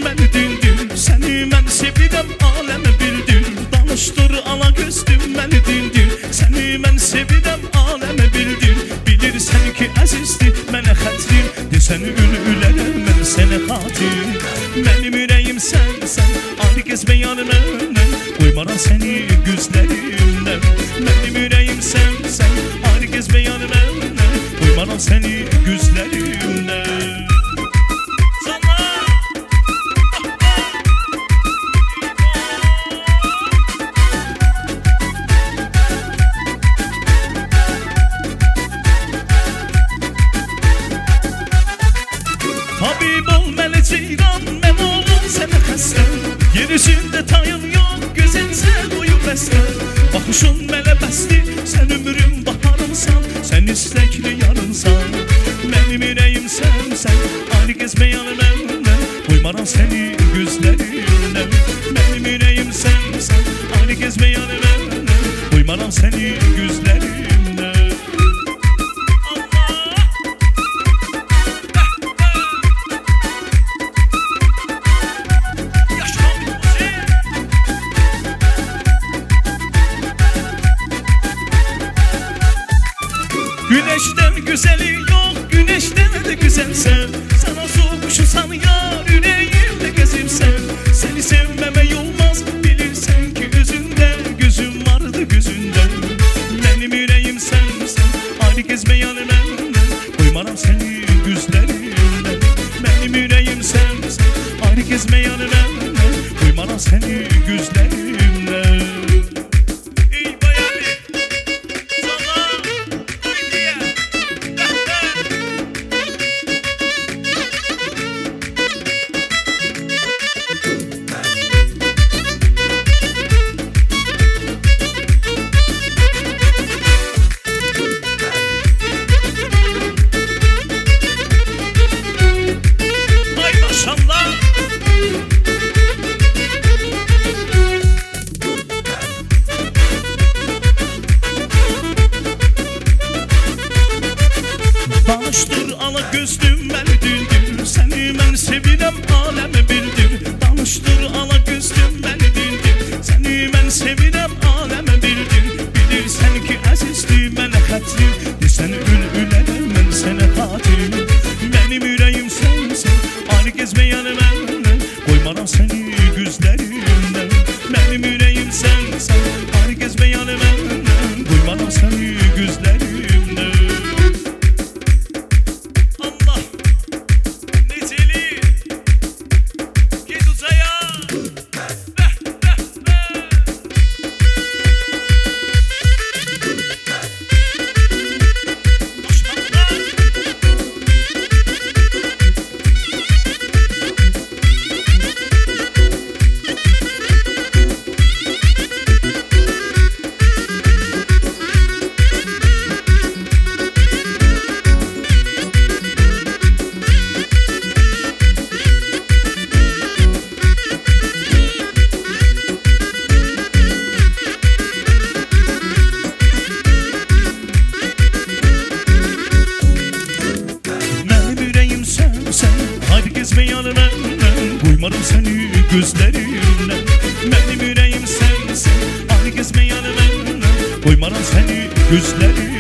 məni dindin. Səni mən sevirəm, aləmə bildir. Danışdır ala gözlüm məni dindin. Səni mən sevirəm, aləmə bildir. Bilirsən ki əzizdir mənə xətrin. Desən ül-ülərəm mən sənə xatir. Mənim ürəyim sənsən, ayrı gezmə yanımdan. Qoymaram səni gözlərimdən. Mənim ürəyim sənsən, ayrı gezmə yanımdan. Qoymaram səni gözlərimdən. Tabib ol məli ceyran, mən olum sənə xəstəm. Yer üzündə tayın yox, gözəlsən uyub bəstəm. Baxışın mələ bəsdir, sən ömrüm baharımsan. Sən istəkli yarınsan, mənim ürəyim sənsən. Ayrı gezmə yanımdan, qoymaram səni gözlərimdən. Mənim ürəyim sənsən, ayrı gezmə yanımdan. Qoymaram səni gözlərimdən. Güneşten güzeli yok, güneşten de güzelsen. Sana soğukmuşsan yar, yüreğimde gezimsen. Seni sevmeme olmaz, bilirsen ki özünde. Gözüm vardı gözünde. Benim yüreğim sensen, ayrı gezme yanımdan. Koymaram seni gözlerimden. Benim yüreğim sensen, ayrı gezme yanımdan. Koymaram seni gözlerimden. Danışdır ala gözlüm məni dindir. Səni mən sevirəm, aləmə bildir. Danışdır ala gözlüm məni dindir. Səni mən sevirəm, aləmə bildir. Bilirsən ki əzizdir mənə xətrin. Desən ül-ülərəm mən sənə xatir. Mənim ürəyim sənsən, ayrı gezmə yanımdan. Qoymaram səni gözlərimdən. Mənim ürəyim sənsən, ayrı gezmə yanımdan. Qoymaram səni gözlərimdən. Qoymaram səni gözlərimdən. Mənim ürəyim sənsən, ayrı gezmə yanımdan. Qoymaram səni gözlərimdən.